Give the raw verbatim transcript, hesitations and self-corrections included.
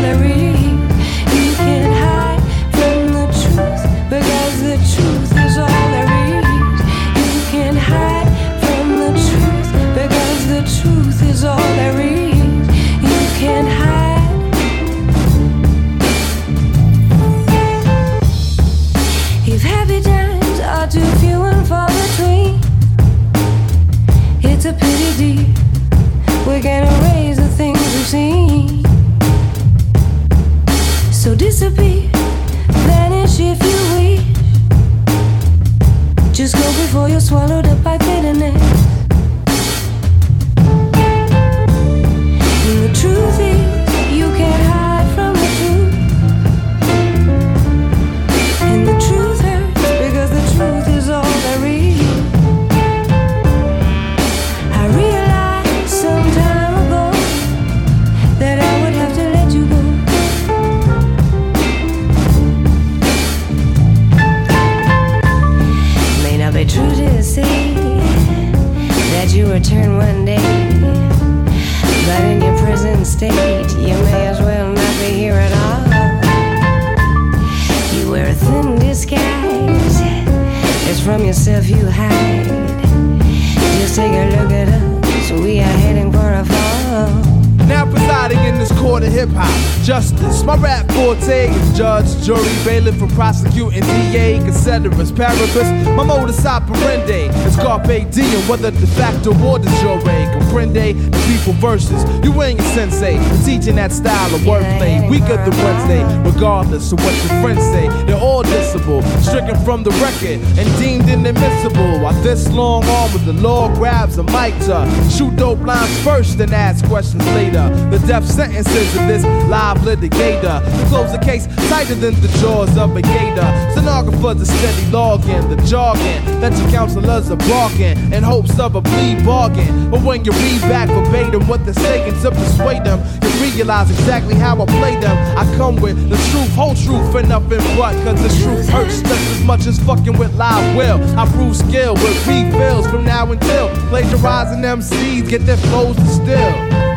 there is. You can't hide from the truth, because the truth is all there is. You can't hide from the truth, because the truth is all there is. You can't hide. If happy times are too few and far between, it's a pity, dear, we can't erase the things we've seen. So disappear, vanish if you wish. Just go before you're swallowed up by bitterness. And the truth is, you can't hide from the truth. And the truth hurts, because the truth is all there is. I realized some time ago that I would have to let you go. May not be true to say that you return one day, but in your present state, you may as well not be here at all. You wear a thin disguise, it's from yourself you hide. Just take a look at us, we are heading for a fall. Now presiding in this court of hip-hop justice, my rap forte is judge, jury, bailiff, and prosecuting D A, considerus, paribus. My modus operandi is carpe diem, whether de facto or de jure. Comprende the people versus you ain't your sensei. We're teaching that style of wordplay, weaker than Wednesday. Regardless of what your friends say, they're all dissable, stricken from the record and deemed inadmissible. While this long arm with the law grabs a mic to shoot dope lines first and ask questions later. The death sentences of this live litigator to close the case tighter than the jaws of a gator. Stenographers are steady logging the jargon that your counselors are barking in hopes of a plea bargain. But when you read back verbatim what they're saying to persuade them, you realize exactly how I play them. I come with the truth, whole truth, and nothing but, cause the truth hurts just as much as fucking with live will. I prove skill with refills from now until plagiarizing M Cs get their flows distilled.